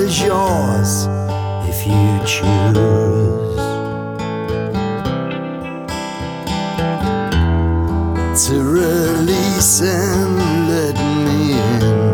is yours if you choose to release and let me in.